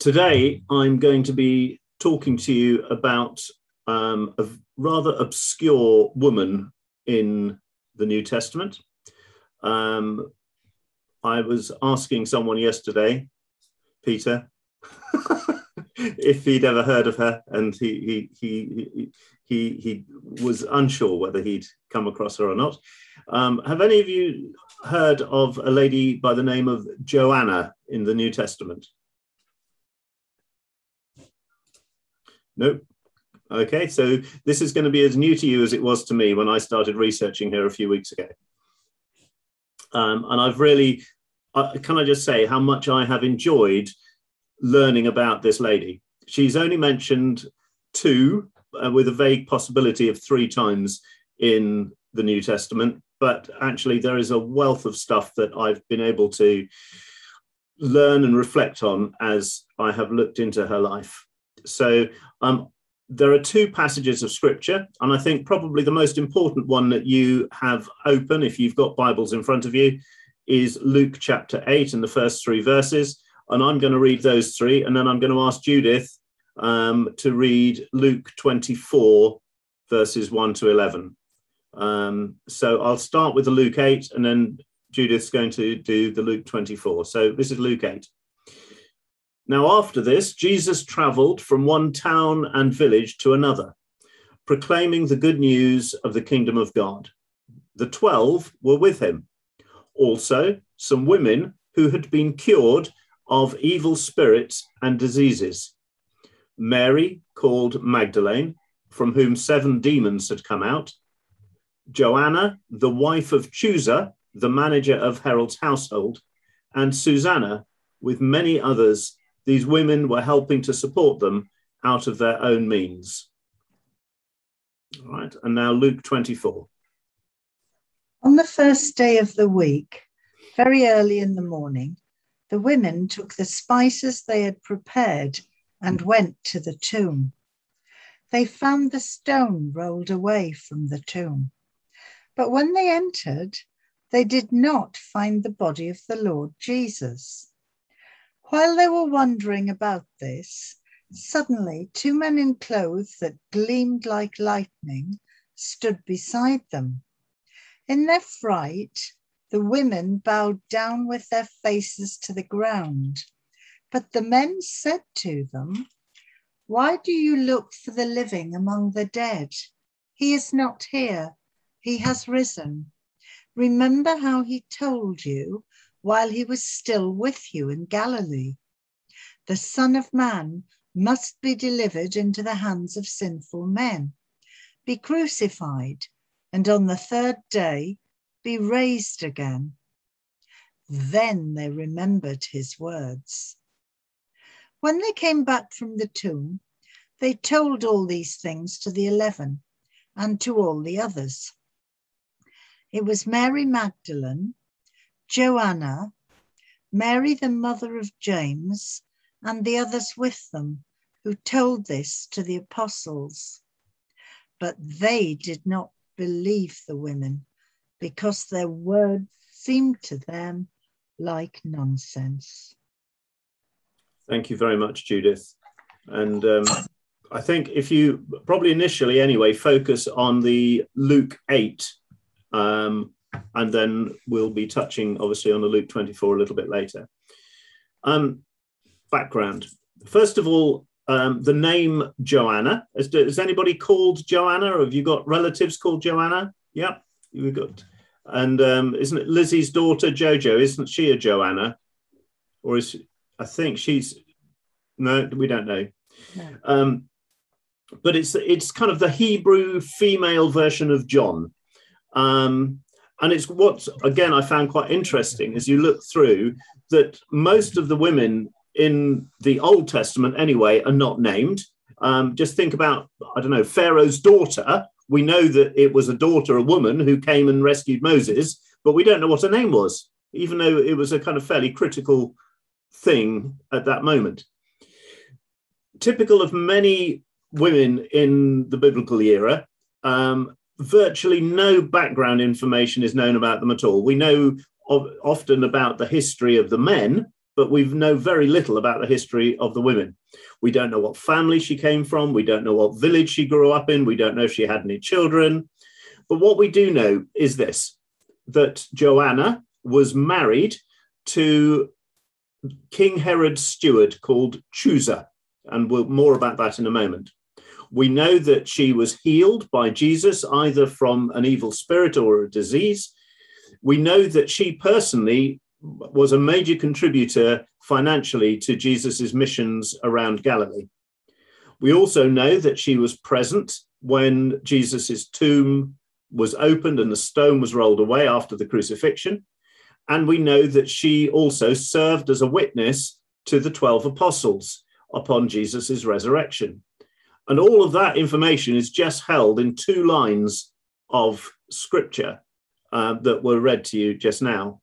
Today, I'm going to be talking to you about a rather obscure woman in the New Testament. I was asking someone yesterday, Peter, if he'd ever heard of her, and he was unsure whether he'd come across her or not. Have any of you heard of a lady by the name of Joanna in the New Testament? Nope. Okay, so this is going to be as new to you as it was to me when I started researching her a few weeks ago. And I've really, can I just say how much I have enjoyed learning about this lady? She's only mentioned two, with a vague possibility of three times in the New Testament, but actually there is a wealth of stuff that I've been able to learn and reflect on as I have looked into her life. So there are two passages of scripture, and I think probably the most important one that you have open, if you've got Bibles in front of you, is Luke chapter 8 and the first three verses. And I'm going to read those three, and then I'm going to ask Judith to read Luke 24, verses 1 to 11. So I'll start with the Luke 8, and then Judith's going to do the Luke 24. So this is Luke 8. Now, after this, Jesus traveled from one town and village to another, proclaiming the good news of the kingdom of God. The 12 were with him. Also, some women who had been cured of evil spirits and diseases. Mary, called Magdalene, from whom 7 demons had come out. Joanna, the wife of Chuza, the manager of Herod's household. And Susanna, with many others. These women were helping to support them out of their own means. All right, and now Luke 24. On the first day of the week, very early in the morning, the women took the spices they had prepared and went to the tomb. They found the stone rolled away from the tomb. But when they entered, they did not find the body of the Lord Jesus. While they were wondering about this, suddenly 2 men in clothes that gleamed like lightning stood beside them. In their fright, the women bowed down with their faces to the ground. But the men said to them, "Why do you look for the living among the dead? He is not here. He has risen. Remember how he told you while he was still with you in Galilee. The Son of Man must be delivered into the hands of sinful men, be crucified, and on the third day be raised again." Then they remembered his words. When they came back from the tomb, they told all these things to the 11 and to all the others. It was Mary Magdalene, Joanna, Mary the mother of James, and the others with them, who told this to the apostles. But they did not believe the women, because their words seemed to them like nonsense. Thank you very much, Judith. And I think if you probably initially anyway, focus on the Luke 8, and then we'll be touching obviously on the Luke 24 a little bit later. Background. First of all, the name Joanna. Is anybody called Joanna? Or have you got relatives called Joanna? Yeah, you've got. And isn't it Lizzie's daughter Jojo? Isn't she a Joanna? Or is I think she's no, we don't know. No. But it's kind of the Hebrew female version of John. And it's what, again, I found quite interesting as you look through that most of the women in the Old Testament, anyway, are not named. Just think about, I don't know, Pharaoh's daughter. We know that it was a daughter, a woman who came and rescued Moses, but we don't know what her name was, even though it was a kind of fairly critical thing at that moment. Typical of many women in the biblical era, virtually no background information is known about them at all. We know often about the history of the men, but we know very little about the history of the women. We don't know what family she came from. We don't know what village she grew up in. We don't know if she had any children. But what we do know is this, that Joanna was married to King Herod's steward called Chusa, and we'll more about that in a moment. We know that she was healed by Jesus, either from an evil spirit or a disease. We know that she personally was a major contributor financially to Jesus's missions around Galilee. We also know that she was present when Jesus's tomb was opened and the stone was rolled away after the crucifixion. And we know that she also served as a witness to the 12 apostles upon Jesus's resurrection. And all of that information is just held in 2 lines of scripture that were read to you just now.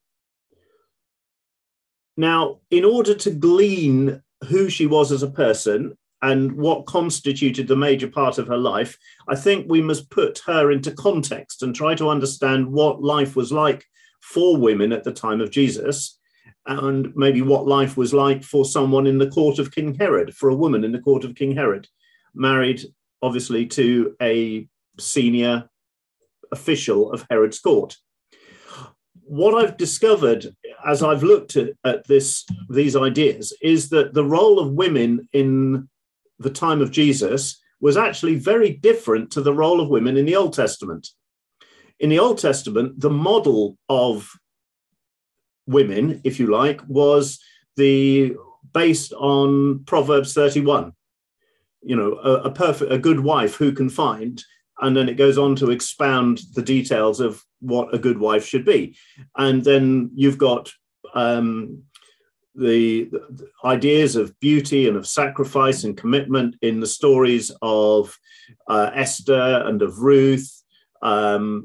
Now, in order to glean who she was as a person and what constituted the major part of her life, I think we must put her into context and try to understand what life was like for women at the time of Jesus, and maybe what life was like for someone in the court of King Herod, for a woman in the court of King Herod, married obviously to a senior official of Herod's court. What I've discovered as I've looked at these ideas is that the role of women in the time of Jesus was actually very different to the role of women in the Old Testament. In the Old Testament, the model of women, if you like, was based on Proverbs 31. You know, a good wife who can find, and then it goes on to expound the details of what a good wife should be. And then you've got the ideas of beauty and of sacrifice and commitment in the stories of Esther and of Ruth, and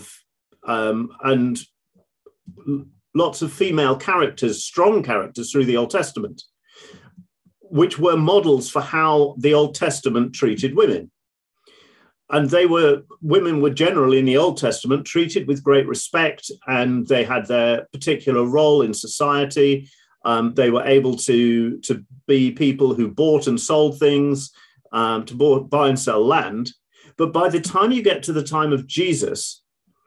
lots of female characters, strong characters through the Old Testament, which were models for how the Old Testament treated women. And women were generally in the Old Testament treated with great respect, and they had their particular role in society. They were able to be people who bought and sold things, to buy and sell land. But by the time you get to the time of Jesus,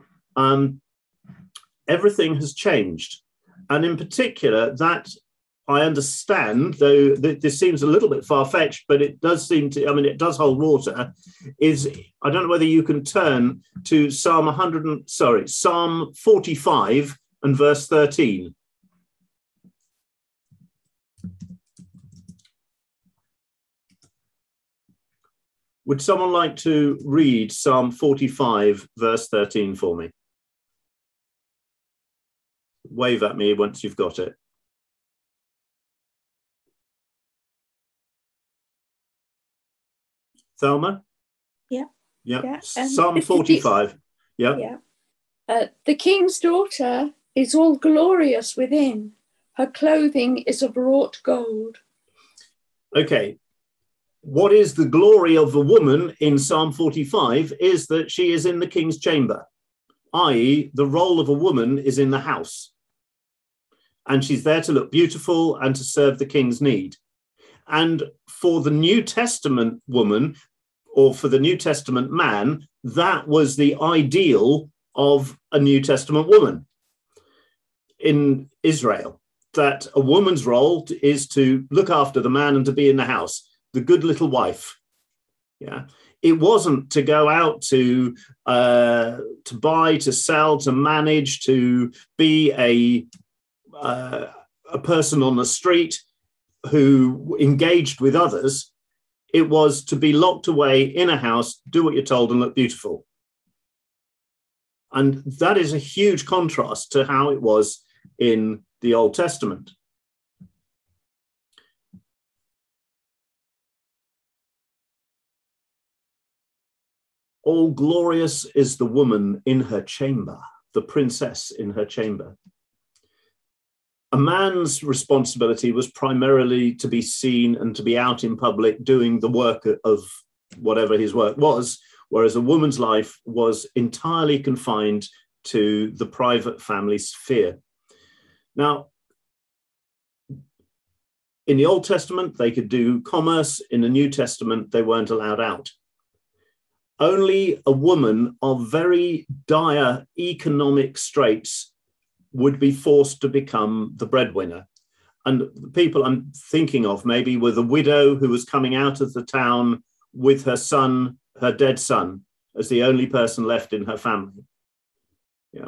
everything has changed. And in particular, that I understand, though this seems a little bit far-fetched, but it does seem to, it does hold water, is, I don't know whether you can turn to Psalm 45 and verse 13. Would someone like to read Psalm 45, verse 13 for me? Wave at me once you've got it. Thelma? Yeah. Yeah. Psalm 45. Yeah. The king's daughter is all glorious within. Her clothing is of wrought gold. Okay. What is the glory of the woman in Psalm 45 is that she is in the king's chamber, i.e., the role of a woman is in the house. And she's there to look beautiful and to serve the king's need. And for the New Testament woman, or for the New Testament man, that was the ideal of a New Testament woman in Israel, that a woman's role is to look after the man and to be in the house, the good little wife. Yeah. It wasn't to go out to buy, to sell, to manage, to be a person on the street who engaged with others. It was to be locked away in a house, do what you're told and look beautiful. And that is a huge contrast to how it was in the Old Testament. All glorious is the woman in her chamber, the princess in her chamber. A man's responsibility was primarily to be seen and to be out in public doing the work of whatever his work was, whereas a woman's life was entirely confined to the private family sphere. Now, In the Old Testament, they could do commerce. In the New Testament, they weren't allowed out. Only a woman of very dire economic straits would be forced to become the breadwinner. And the people I'm thinking of maybe were the widow who was coming out of the town with her son, her dead son, as the only person left in her family. Yeah.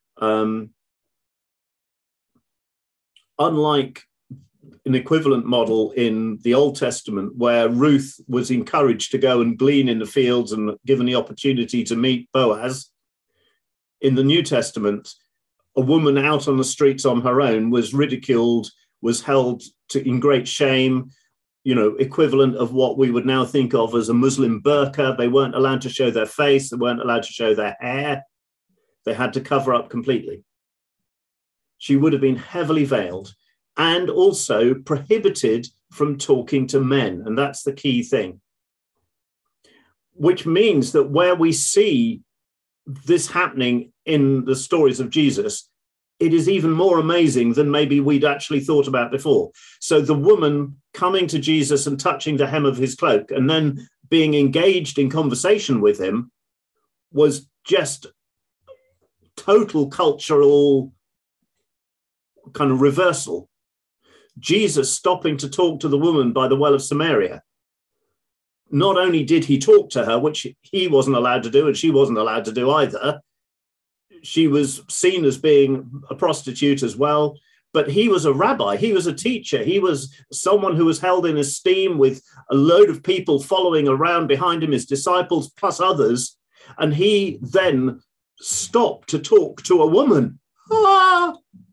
Unlike an equivalent model in the Old Testament, where Ruth was encouraged to go and glean in the fields and given the opportunity to meet Boaz, in the New Testament, a woman out on the streets on her own was ridiculed, was held in great shame, equivalent of what we would now think of as a Muslim burqa. They weren't allowed to show their face. They weren't allowed to show their hair. They had to cover up completely. She would have been heavily veiled and also prohibited from talking to men. And that's the key thing. Which means that where we see this happening in the stories of Jesus, it is even more amazing than maybe we'd actually thought about before. So the woman coming to Jesus and touching the hem of his cloak and then being engaged in conversation with him was just total cultural kind of reversal. Jesus stopping to talk to the woman by the well of Samaria. Not only did he talk to her, which he wasn't allowed to do, and she wasn't allowed to do either. She was seen as being a prostitute as well, but he was a rabbi, he was a teacher, he was someone who was held in esteem with a load of people following around behind him, his disciples plus others, and he then stopped to talk to a woman. Ah!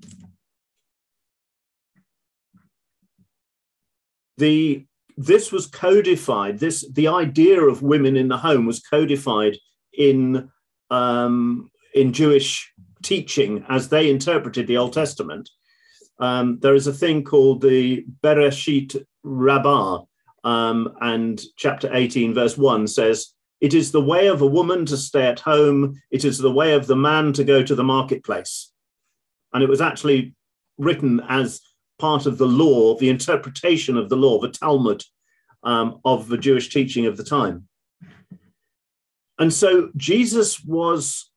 This was codified, the idea of women in the home was codified in Jewish teaching as they interpreted the Old Testament. There is a thing called the Bereshit Rabbah, and chapter 18, verse 1 says, "It is the way of a woman to stay at home. It is the way of the man to go to the marketplace." And it was actually written as part of the law, the interpretation of the law, the Talmud of the Jewish teaching of the time. And so Jesus was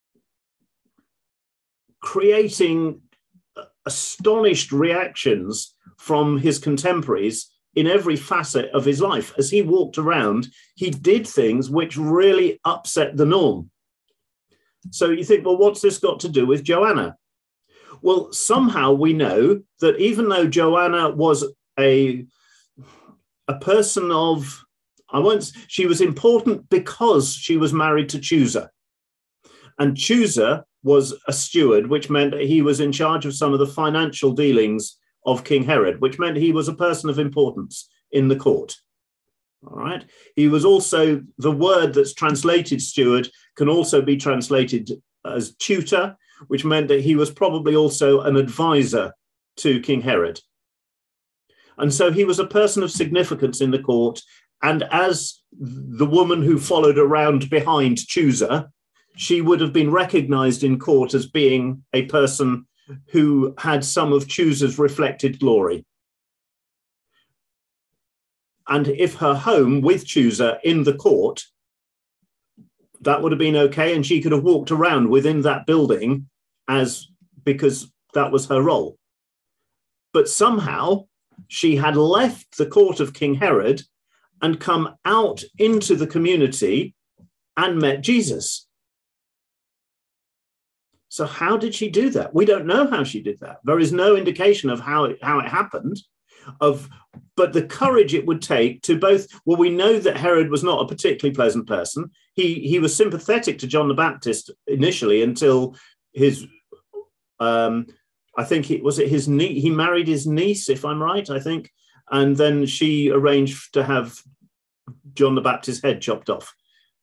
creating astonished reactions from his contemporaries in every facet of his life. As he walked around, he did things which really upset the norm. So you think, well, what's this got to do with Joanna? Well, somehow we know that even though Joanna was a person of, she was important because she was married to Chusa. And Chusa was a steward, which meant that he was in charge of some of the financial dealings of King Herod, which meant he was a person of importance in the court. All right. He was also, the word that's translated steward can also be translated as tutor, which meant that he was probably also an advisor to King Herod. And so he was a person of significance in the court. And as the woman who followed around behind Chusa, she would have been recognized in court as being a person who had some of Chusa's reflected glory. And if her home with Chusa in the court, that would have been okay. And she could have walked around within that building because that was her role. But somehow she had left the court of King Herod and come out into the community and met Jesus. So how did she do that? We don't know how she did that. There is no indication of how it happened, but the courage it would take to both, well, we know that Herod was not a particularly pleasant person. He was sympathetic to John the Baptist initially until his, I think he married his niece, if I'm right, I think. And then she arranged to have John the Baptist's head chopped off.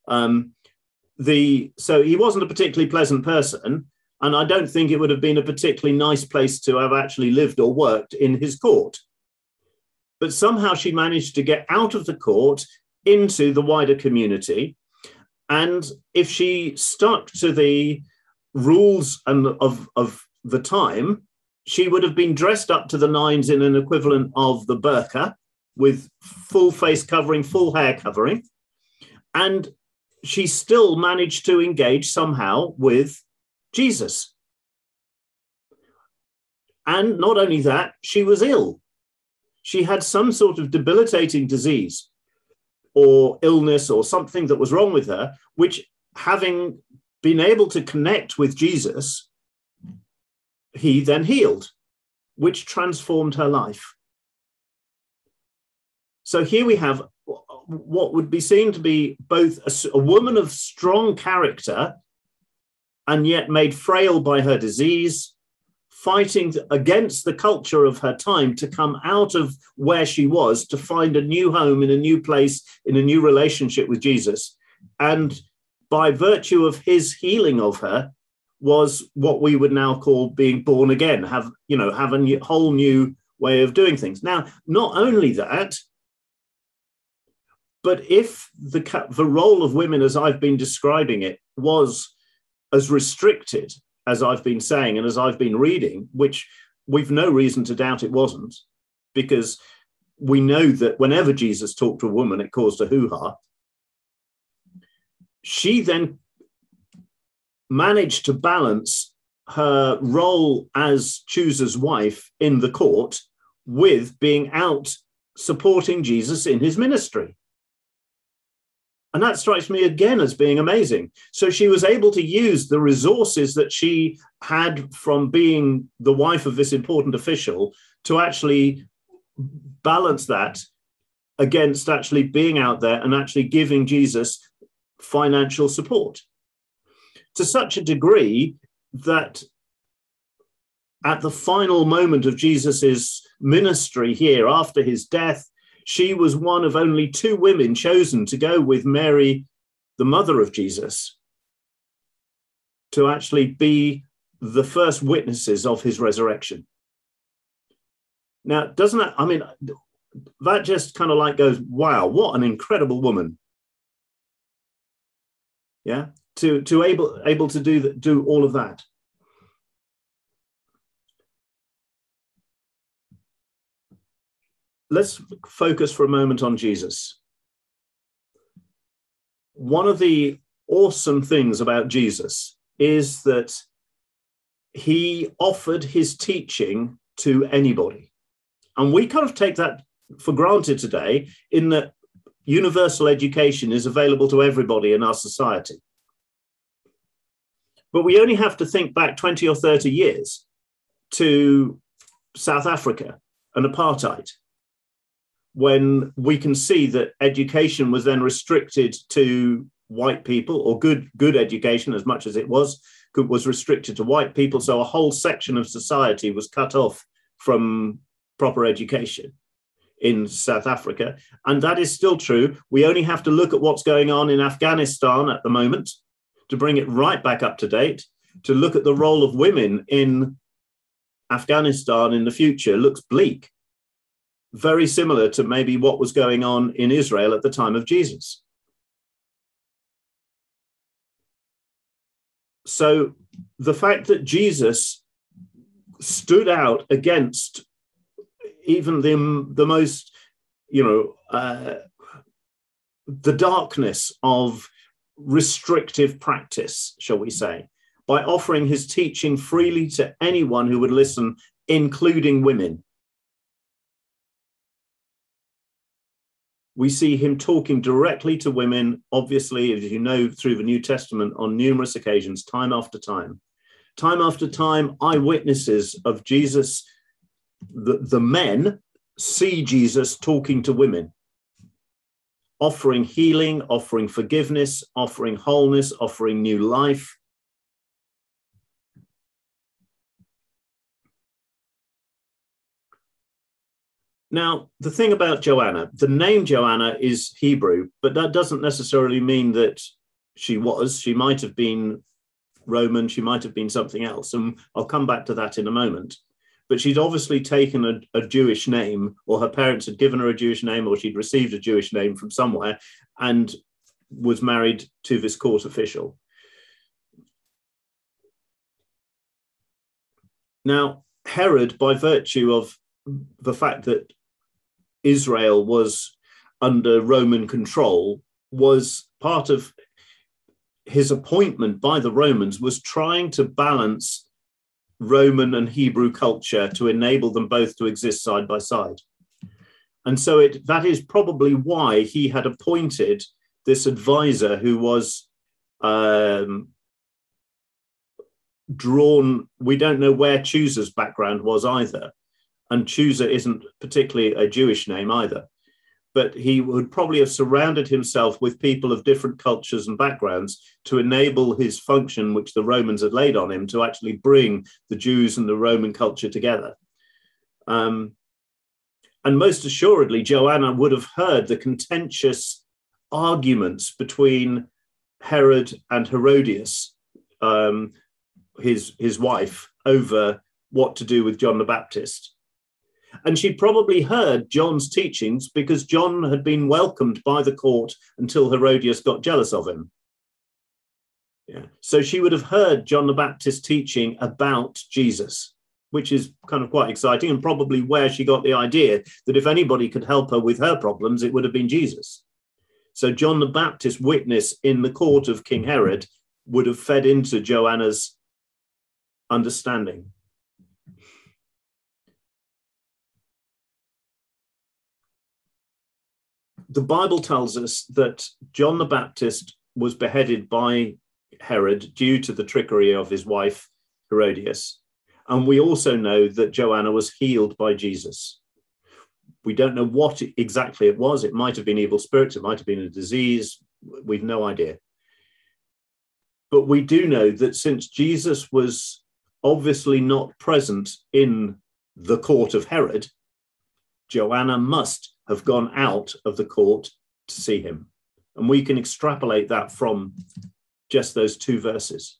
So he wasn't a particularly pleasant person. And I don't think it would have been a particularly nice place to have actually lived or worked in his court. But somehow she managed to get out of the court into the wider community. And if she stuck to the rules of the time, she would have been dressed up to the nines in an equivalent of the burqa, with full face covering, full hair covering. And she still managed to engage somehow with Jesus. And not only that, she was ill. She had some sort of debilitating disease or illness or something that was wrong with her, which, having been able to connect with Jesus, he then healed, which transformed her life. So here we have what would be seen to be both a woman of strong character and yet made frail by her disease, fighting against the culture of her time to come out of where she was, to find a new home in a new place, in a new relationship with Jesus. And by virtue of his healing of her, was what we would now call being born again, have a whole new way of doing things. Now, not only that, but if the role of women, as I've been describing it, was as restricted as I've been saying and as I've been reading, which we've no reason to doubt it wasn't, because we know that whenever Jesus talked to a woman, it caused a hoo-ha. She then managed to balance her role as Chuza's wife in the court with being out supporting Jesus in his ministry. And that strikes me again as being amazing. So she was able to use the resources that she had from being the wife of this important official to actually balance that against actually being out there and actually giving Jesus financial support, to such a degree that at the final moment of Jesus's ministry here, after his death, she was one of only 2 women chosen to go with Mary, the mother of Jesus, to actually be the first witnesses of his resurrection. Now, doesn't that, I mean, that just kind of like goes, wow, what an incredible woman. Yeah, to able to do all of that. Let's focus for a moment on Jesus. One of the awesome things about Jesus is that he offered his teaching to anybody. And we kind of take that for granted today, in that universal education is available to everybody in our society. But we only have to think back 20 or 30 years to South Africa and apartheid, when we can see that education was then restricted to white people, or good education, as much as it was restricted to white people. So a whole section of society was cut off from proper education in South Africa. And that is still true. We only have to look at what's going on in Afghanistan at the moment to bring it right back up to date, to look at the role of women in Afghanistan in the future. Looks bleak. Very similar to maybe what was going on in Israel at the time of Jesus. So the fact that Jesus stood out against even the most, the darkness of restrictive practice, shall we say, by offering his teaching freely to anyone who would listen, including women. We see him talking directly to women, obviously, as you know, through the New Testament on numerous occasions, time after time. Time after time, eyewitnesses of Jesus, the men, see Jesus talking to women, offering healing, offering forgiveness, offering wholeness, offering new life. Now, the thing about Joanna, the name Joanna is Hebrew, but that doesn't necessarily mean that she was. She might have been Roman, she might have been something else, and I'll come back to that in a moment. But she'd obviously taken a Jewish name, or her parents had given her a Jewish name, or she'd received a Jewish name from somewhere, and was married to this court official. Now, Herod, by virtue of the fact that Israel was under Roman control, was part of his appointment by the Romans, was trying to balance Roman and Hebrew culture to enable them both to exist side by side. And so that is probably why he had appointed this advisor who was drawn. We don't know where Chuza's background was either. And Chuza isn't particularly a Jewish name either. But he would probably have surrounded himself with people of different cultures and backgrounds to enable his function, which the Romans had laid on him, to actually bring the Jews and the Roman culture together. And most assuredly, Joanna would have heard the contentious arguments between Herod and Herodias, his wife, over what to do with John the Baptist. And she probably heard John's teachings because John had been welcomed by the court until Herodias got jealous of him. Yeah. So she would have heard John the Baptist teaching about Jesus, which is kind of quite exciting, and probably where she got the idea that if anybody could help her with her problems, it would have been Jesus. So John the Baptist's witness in the court of King Herod would have fed into Joanna's understanding. The Bible tells us that John the Baptist was beheaded by Herod due to the trickery of his wife, Herodias. And we also know that Joanna was healed by Jesus. We don't know what exactly it was. It might have been evil spirits. It might have been a disease. We've no idea. But we do know that since Jesus was obviously not present in the court of Herod, Joanna must have gone out of the court to see him. And we can extrapolate that from just those two verses.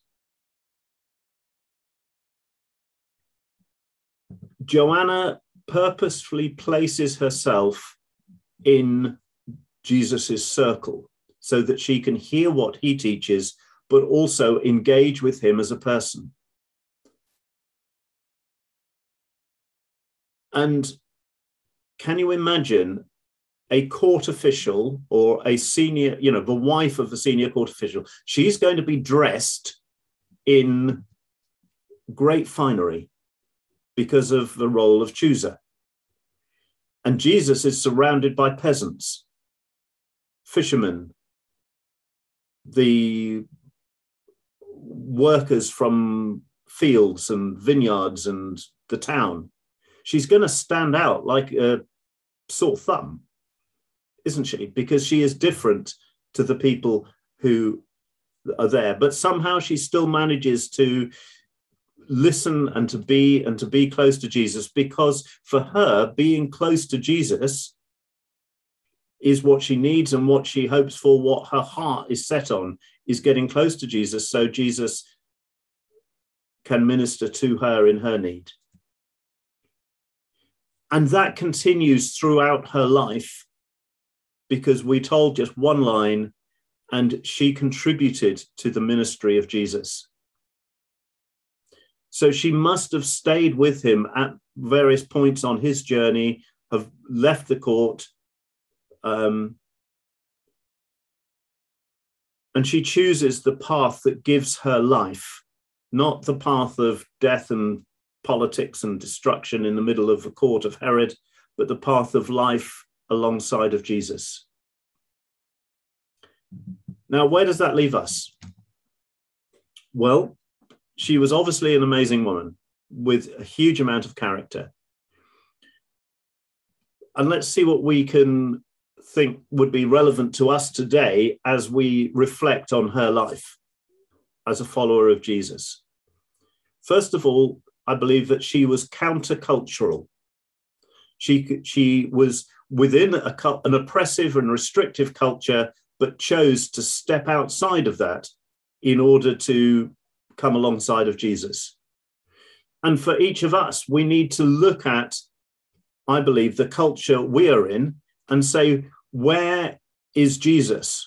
Joanna purposefully places herself in Jesus's circle so that she can hear what he teaches, but also engage with him as a person. And can you imagine a court official or a senior, the wife of a senior court official? She's going to be dressed in great finery because of the role of Chuza. And Jesus is surrounded by peasants, fishermen, the workers from fields and vineyards and the town. She's going to stand out like a sore thumb, isn't she? Because she is different to the people who are there. But somehow she still manages to listen and to be close to Jesus, because for her, being close to Jesus is what she needs and what she hopes for. What her heart is set on is getting close to Jesus so Jesus can minister to her in her need. And that continues throughout her life, because we told just one line and she contributed to the ministry of Jesus. So she must have stayed with him at various points on his journey, have left the court, and she chooses the path that gives her life, not the path of death and politics and destruction in the middle of the court of Herod, but the path of life alongside of Jesus. Now, where does that leave us? Well, she was obviously an amazing woman with a huge amount of character. And let's see what we can think would be relevant to us today as we reflect on her life as a follower of Jesus. First of all, I believe that she was countercultural. She was within an oppressive and restrictive culture, but chose to step outside of that in order to come alongside of Jesus. And for each of us, we need to look at, I believe, the culture we are in and say, where is Jesus?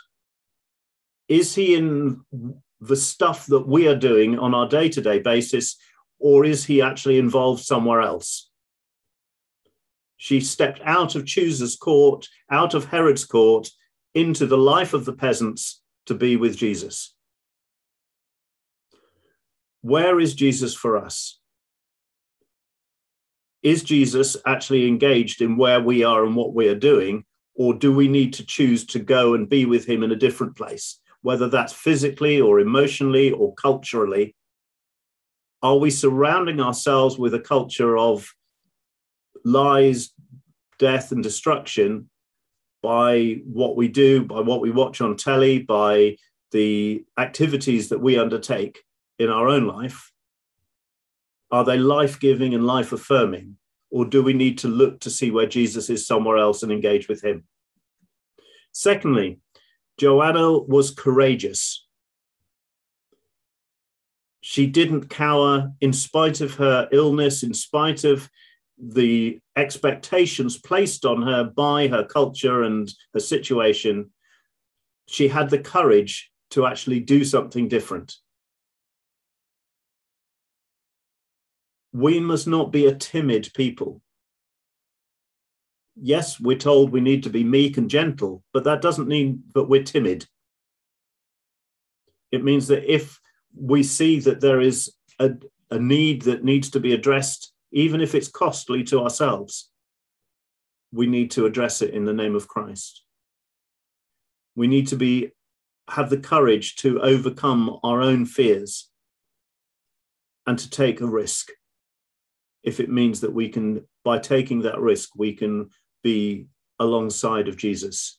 Is he in the stuff that we are doing on our day-to-day basis, or is he actually involved somewhere else? She stepped out of Chuza's court, out of Herod's court, into the life of the peasants to be with Jesus. Where is Jesus for us? Is Jesus actually engaged in where we are and what we are doing, or do we need to choose to go and be with him in a different place, whether that's physically or emotionally or culturally? Are we surrounding ourselves with a culture of lies, death, and destruction by what we do, by what we watch on telly, by the activities that we undertake in our own life? Are they life-giving and life-affirming? Or do we need to look to see where Jesus is somewhere else and engage with him? Secondly, Joanna was courageous. She didn't cower in spite of her illness, in spite of the expectations placed on her by her culture and her situation. She had the courage to actually do something different. We must not be a timid people. Yes, we're told we need to be meek and gentle, but that doesn't mean that we're timid. It means that if we see that there is a need that needs to be addressed, even if it's costly to ourselves, we need to address it in the name of Christ. We need to have the courage to overcome our own fears and to take a risk. If it means that we can, by taking that risk, we can be alongside of Jesus.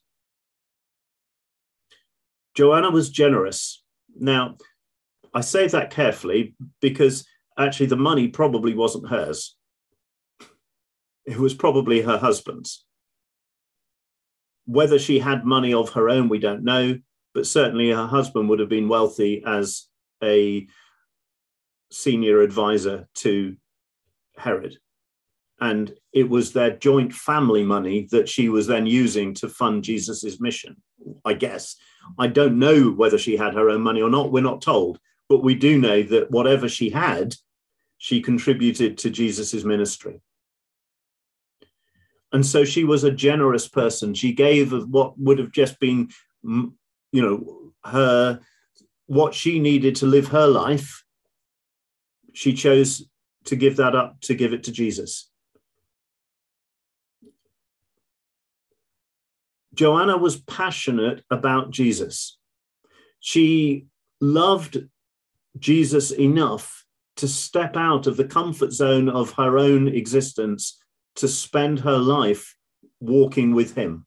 Joanna was generous. Now, I say that carefully because actually the money probably wasn't hers. It was probably her husband's. Whether she had money of her own, we don't know, but certainly her husband would have been wealthy as a senior advisor to Herod. And it was their joint family money that she was then using to fund Jesus's mission, I guess. I don't know whether she had her own money or not. We're not told. But we do know that whatever she had, she contributed to Jesus's ministry. And so she was a generous person. She gave of what would have just been, what she needed to live her life. She chose to give that up, to give it to Jesus. Joanna was passionate about Jesus. She loved Jesus enough to step out of the comfort zone of her own existence to spend her life walking with him.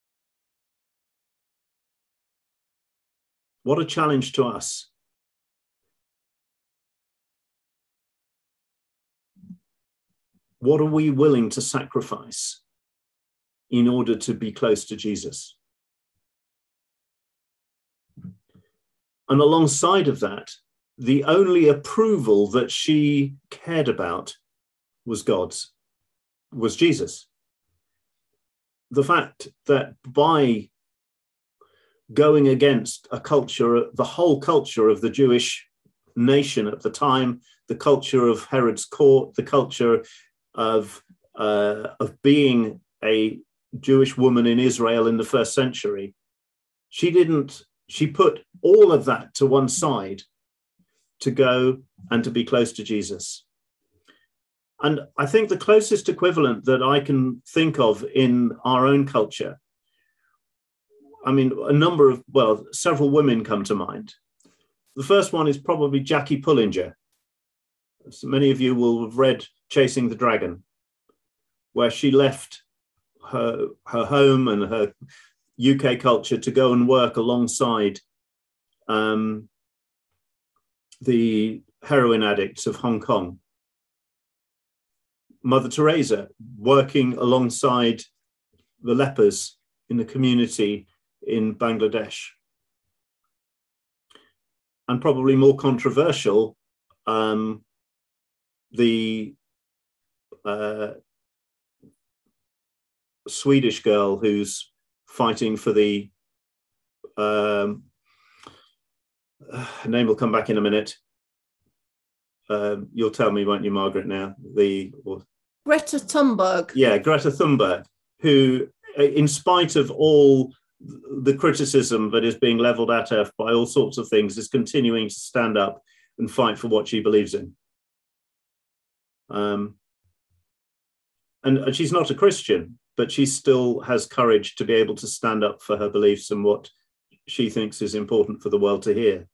What a challenge to us. What are we willing to sacrifice in order to be close to Jesus? And alongside of that, the only approval that she cared about was Jesus. The fact that by going against a culture, the whole culture of the Jewish nation at the time, the culture of Herod's court, the culture of being a Jewish woman in Israel in the first century, she put all of that to one side to go and to be close to Jesus. And I think the closest equivalent that I can think of in our own culture, I mean, several women come to mind. The first one is probably Jackie Pullinger. So many of you will have read Chasing the Dragon, where she left her home and her UK culture to go and work alongside the heroin addicts of Hong Kong. Mother Teresa working alongside the lepers in the community in Bangladesh. And probably more controversial, the Swedish girl who's fighting for the her name will come back in a minute. you'll tell me, won't you, Margaret, now? Greta Thunberg. Yeah, Greta Thunberg, who, in spite of all the criticism that is being leveled at her by all sorts of things, is continuing to stand up and fight for what she believes in. And she's not a Christian, but she still has courage to be able to stand up for her beliefs and what she thinks is important for the world to hear.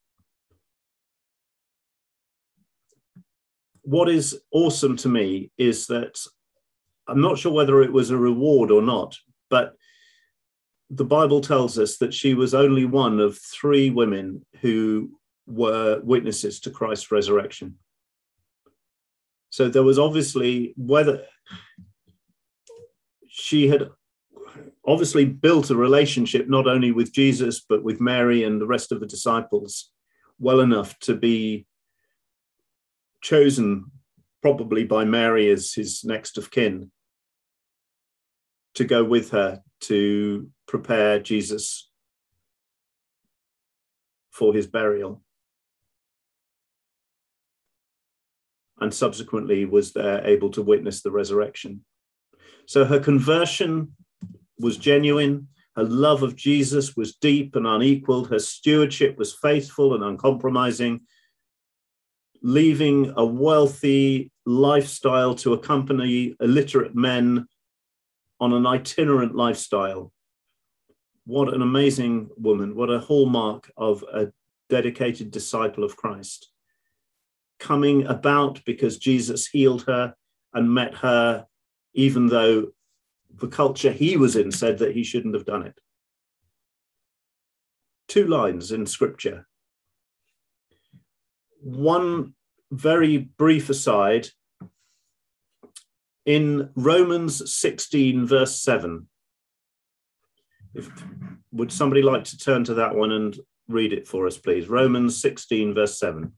What is awesome to me is that I'm not sure whether it was a reward or not, but the Bible tells us that she was only one of 3 women who were witnesses to Christ's resurrection. So there was obviously, whether she had obviously built a relationship not only with Jesus, but with Mary and the rest of the disciples well enough to be chosen, probably by Mary as his next of kin, to go with her to prepare Jesus for his burial. And subsequently was there able to witness the resurrection. So her conversion was genuine. Her love of Jesus was deep and unequaled. Her stewardship was faithful and uncompromising. Leaving a wealthy lifestyle to accompany illiterate men on an itinerant lifestyle. What an amazing woman. What a hallmark of a dedicated disciple of Christ. Coming about because Jesus healed her and met her, even though the culture he was in said that he shouldn't have done it. 2 lines in scripture. One very brief aside, in Romans 16, verse 7. Would somebody like to turn to that one and read it for us, please? Romans 16, verse 7.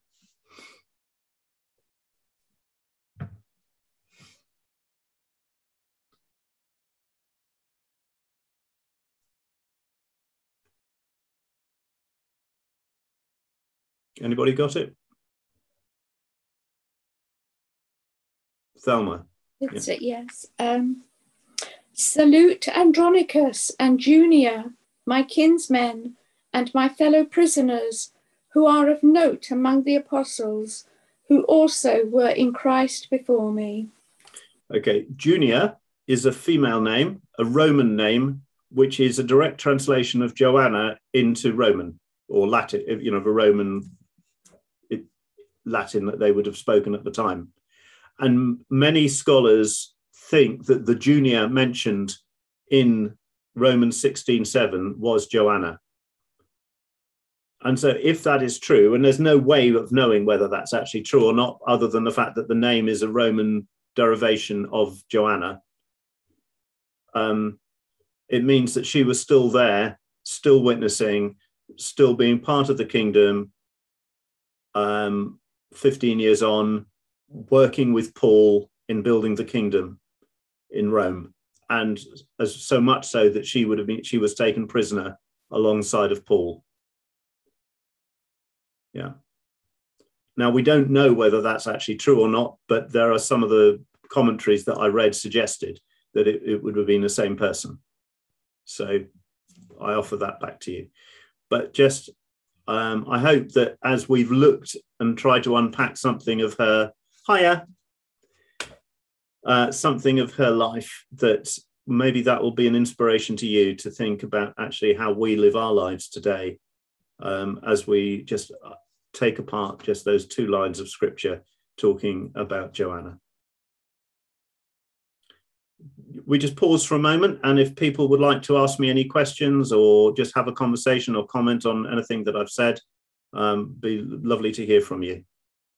Anybody got it? Thelma. It's it, yes. Salute Andronicus and Junia, my kinsmen, and my fellow prisoners, who are of note among the apostles, who also were in Christ before me. Okay, Junia is a female name, a Roman name, which is a direct translation of Joanna into Roman or Latin, the Roman Latin that they would have spoken at the time. And many scholars think that the Junia mentioned in Romans 16:7 was Joanna. And so if that is true, and there's no way of knowing whether that's actually true or not, other than the fact that the name is a Roman derivation of Joanna, it means that she was still there, still witnessing, still being part of the kingdom, 15 years on, working with Paul in building the kingdom in Rome. And as so much so that she was taken prisoner alongside of Paul. Yeah. Now, we don't know whether that's actually true or not, but there are some of the commentaries that I read suggested that it would have been the same person. So I offer that back to you. But just, I hope that as we've looked and tried to unpack something of her, something of her life, that maybe that will be an inspiration to you to think about actually how we live our lives today, as we just take apart just those 2 lines of scripture talking about Joanna. We just pause for a moment, and if people would like to ask me any questions or just have a conversation or comment on anything that I've said, be lovely to hear from you.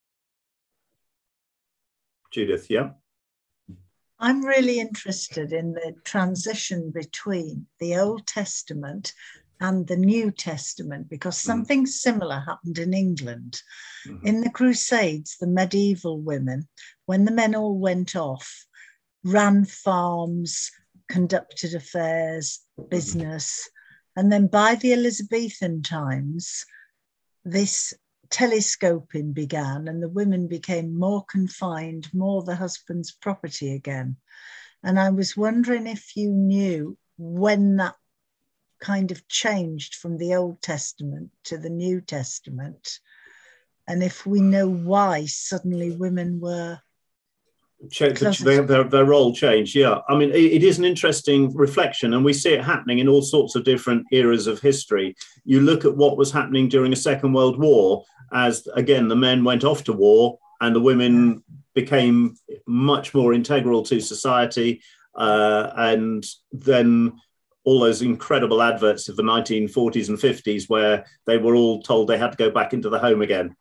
Judith, yeah? I'm really interested in the transition between the Old Testament and the New Testament, because something similar happened in England. In the Crusades, the medieval women, when the men all went off, ran farms, conducted affairs, business. And then by the Elizabethan times, this telescoping began and the women became more confined, more the husband's property again. And I was wondering if you knew when that kind of changed from the Old Testament to the New Testament, and if we know why suddenly women were their role changed. Yeah, I mean, it is an interesting reflection, and we see it happening in all sorts of different eras of history. You look at what was happening during the Second World War, as again the men went off to war and the women became much more integral to society, and then all those incredible adverts of the 1940s and 50s where they were all told they had to go back into the home again.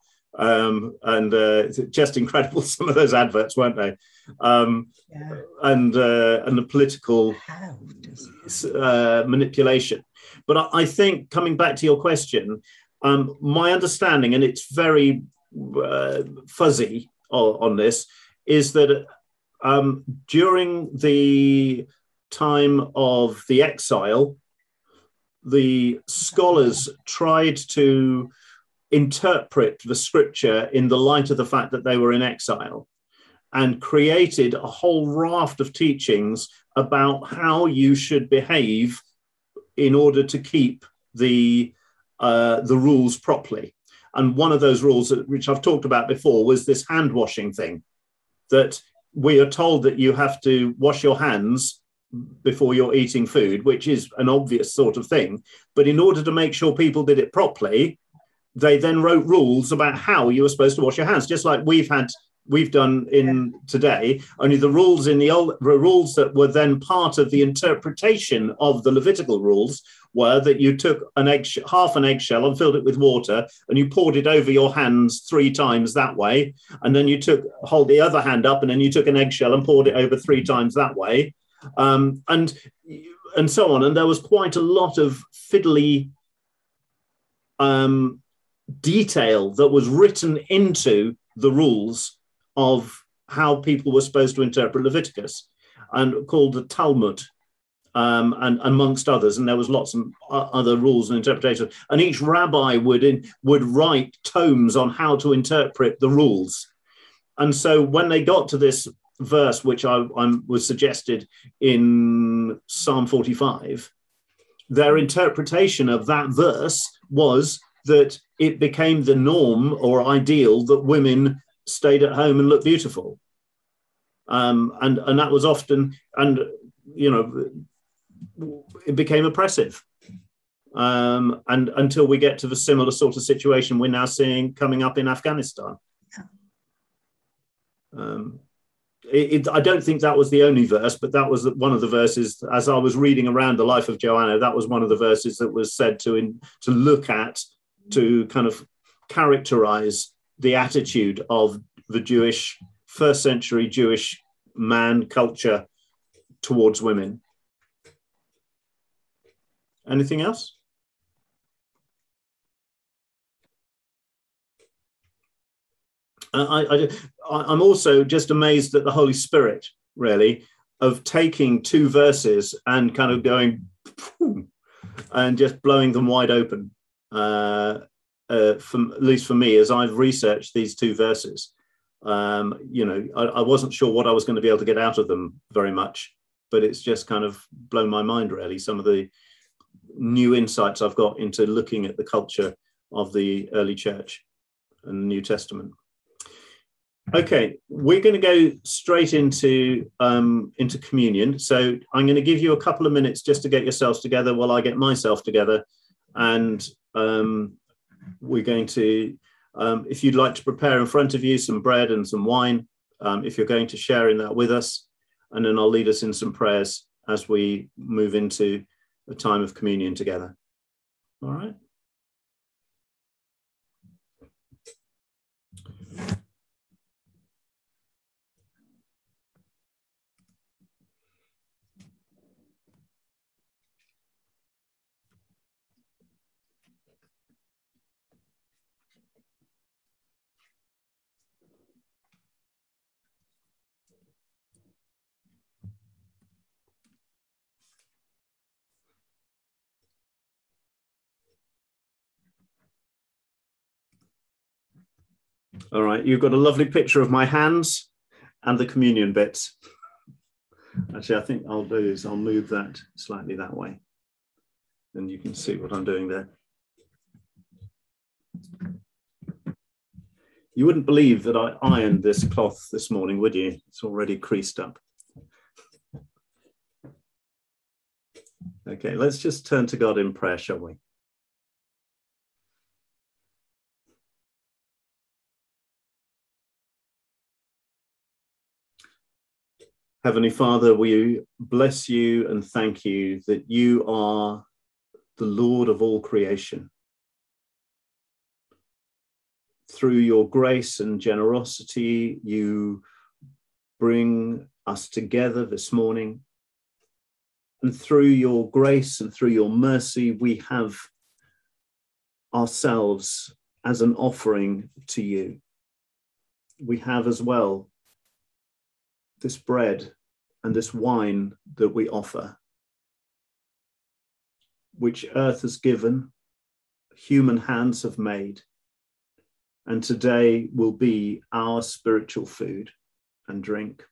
Just incredible, some of those adverts, weren't they? And the political manipulation. But I think, coming back to your question, my understanding, and it's very fuzzy on this, is that during the time of the exile, the scholars tried to interpret the scripture in the light of the fact that they were in exile, and created a whole raft of teachings about how you should behave in order to keep the rules properly. And one of those rules, which I've talked about before, was this hand washing thing, that we are told that you have to wash your hands before you're eating food, which is an obvious sort of thing. But in order to make sure people did it properly, they then wrote rules about how you were supposed to wash your hands, just like we've done in today. Only the rules in the rules that were then part of the interpretation of the Levitical rules were that you took half an eggshell and filled it with water, and you poured it over your hands 3 times that way, and then you hold the other hand up, and then you took an eggshell and poured it over 3 times that way, and so on. And there was quite a lot of fiddly detail that was written into the rules of how people were supposed to interpret Leviticus, and called the Talmud, and amongst others. And there was lots of other rules and interpretations. And each rabbi would write tomes on how to interpret the rules. And so when they got to this verse, which I was suggested in Psalm 45, their interpretation of that verse was that it became the norm or ideal that women stayed at home and looked beautiful. And that was often, and, you know, it became oppressive. And until we get to the similar sort of situation we're now seeing coming up in Afghanistan. I don't think that was the only verse, but that was one of the verses, as I was reading around the life of Joanna, that was one of the verses that was said to look at, to kind of characterize the attitude of the first century Jewish man culture towards women. Anything else? I'm also just amazed at the Holy Spirit, really, of taking 2 verses and kind of going and just blowing them wide open. At least for me, as I've researched these 2 verses, you know, I wasn't sure what I was going to be able to get out of them very much, but it's just kind of blown my mind, really, some of the new insights I've got into looking at the culture of the early church and the New Testament. Okay, we're going to go straight into communion. So I'm going to give you a couple of minutes just to get yourselves together while I get myself together. And we're going to, if you'd like to prepare in front of you some bread and some wine, if you're going to share in that with us, and then I'll lead us in some prayers as we move into a time of communion together. All right. All right, you've got a lovely picture of my hands and the communion bits. Actually, I think I'll do is I'll move that slightly that way, and you can see what I'm doing there. You wouldn't believe that I ironed this cloth this morning, would you? It's already creased up. Okay, let's just turn to God in prayer, shall we? Heavenly Father, we bless you and thank you that you are the Lord of all creation. Through your grace and generosity, you bring us together this morning. And through your grace and through your mercy, we have ourselves as an offering to you. We have as well this bread and this wine that we offer, which earth has given, human hands have made, and today will be our spiritual food and drink.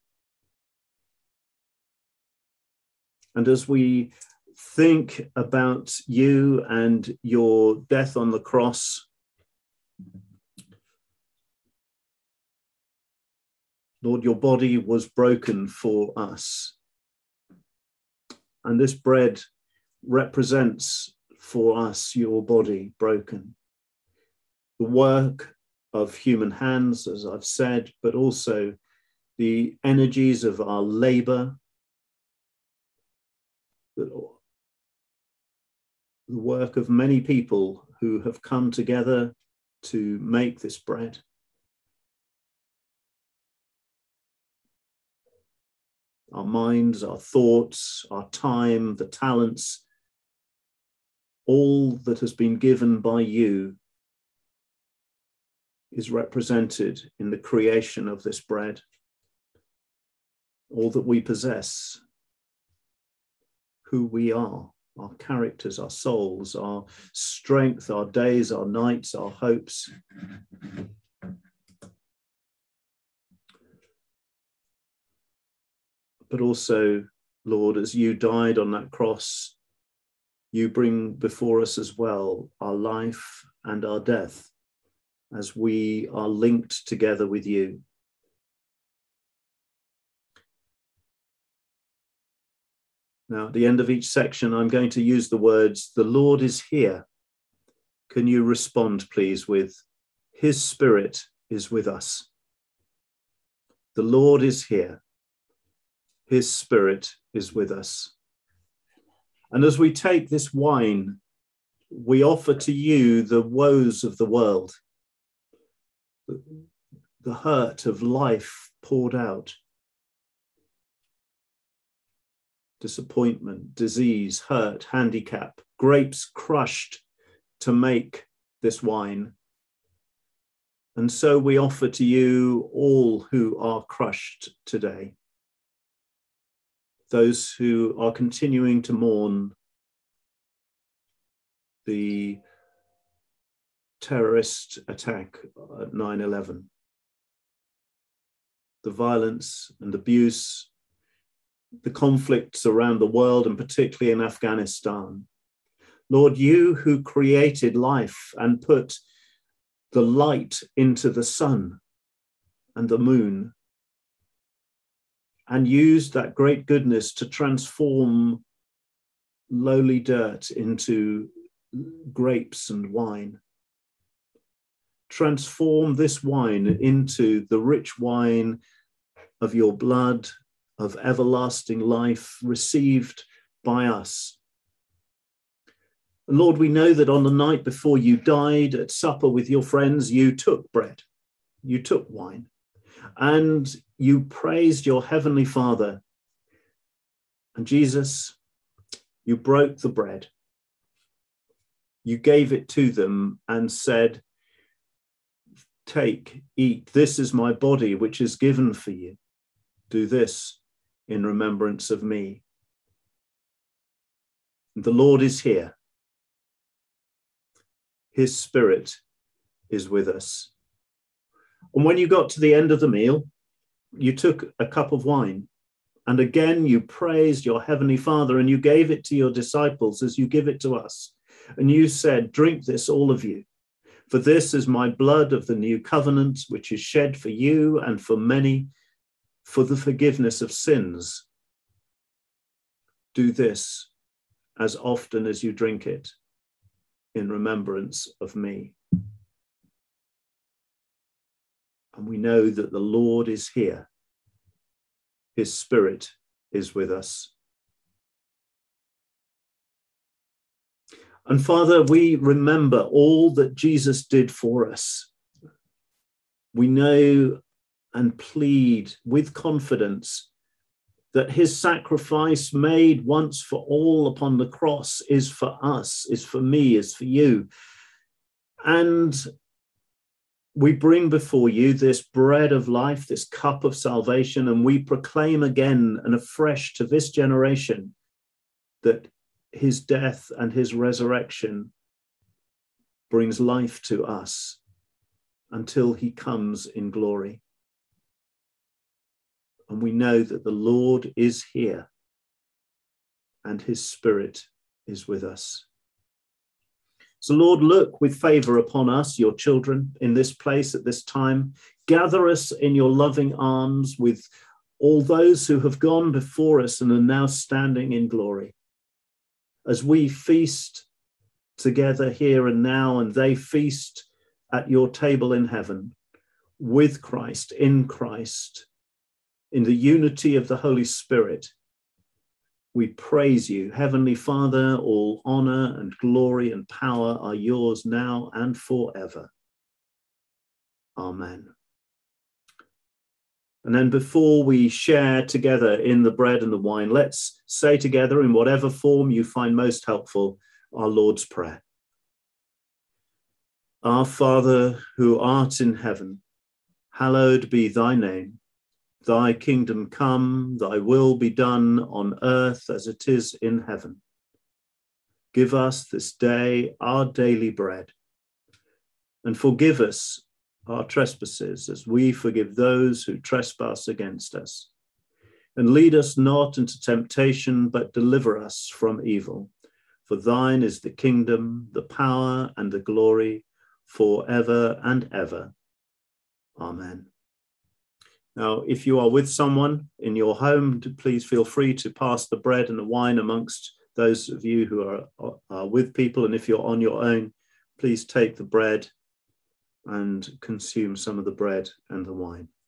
And as we think about you and your death on the cross, Lord, your body was broken for us. And this bread represents for us your body broken. The work of human hands, as I've said, but also the energies of our labor, the work of many people who have come together to make this bread. Our minds, our thoughts, our time, the talents, all that has been given by you is represented in the creation of this bread. All that we possess, who we are, our characters, our souls, our strength, our days, our nights, our hopes. But also, Lord, as you died on that cross, you bring before us as well our life and our death as we are linked together with you. Now, at the end of each section, I'm going to use the words, "The Lord is here." Can you respond, please, with, "His Spirit is with us." The Lord is here. His Spirit is with us. And as we take this wine, we offer to you the woes of the world, the hurt of life poured out, disappointment, disease, hurt, handicap, grapes crushed to make this wine. And so we offer to you all who are crushed today. Those who are continuing to mourn the terrorist attack at 9/11, the violence and abuse, the conflicts around the world, and particularly in Afghanistan. Lord, you who created life and put the light into the sun and the moon, and used that great goodness to transform lowly dirt into grapes and wine. Transform this wine into the rich wine of your blood, of everlasting life received by us. And Lord, we know that on the night before you died at supper with your friends, you took bread, you took wine, and you praised your heavenly Father. And Jesus, you broke the bread. You gave it to them and said, "Take, eat. This is my body, which is given for you. Do this in remembrance of me." The Lord is here. His Spirit is with us. And when you got to the end of the meal, you took a cup of wine, and again you praised your heavenly Father, and you gave it to your disciples as you give it to us. And you said, "Drink this, all of you, for this is my blood of the new covenant, which is shed for you and for many for the forgiveness of sins. Do this as often as you drink it in remembrance of me." And we know that the Lord is here. His Spirit is with us. And Father, we remember all that Jesus did for us. We know and plead with confidence that his sacrifice made once for all upon the cross is for us, is for me, is for you. And we bring before you this bread of life, this cup of salvation, and we proclaim again and afresh to this generation that his death and his resurrection brings life to us until he comes in glory. And we know that the Lord is here and his Spirit is with us. So Lord, look with favor upon us, your children, in this place at this time. Gather us in your loving arms with all those who have gone before us and are now standing in glory. As we feast together here and now, and they feast at your table in heaven with Christ, in the unity of the Holy Spirit, we praise you, Heavenly Father. All honor and glory and power are yours now and forever. Amen. And then before we share together in the bread and the wine, let's say together, in whatever form you find most helpful, our Lord's Prayer. Our Father, who art in heaven, hallowed be thy name. Thy kingdom come, thy will be done on earth as it is in heaven. Give us this day our daily bread, and forgive us our trespasses as we forgive those who trespass against us. And lead us not into temptation, but deliver us from evil. For thine is the kingdom, the power, and the glory, forever and ever. Amen. Now, if you are with someone in your home, please feel free to pass the bread and the wine amongst those of you who are with people. And if you're on your own, please take the bread and consume some of the bread and the wine.